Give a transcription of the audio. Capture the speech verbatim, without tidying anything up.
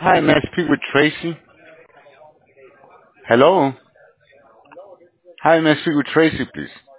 Hi, may I speak with Tracy? Hello? Hi, may I speak with Tracy, please?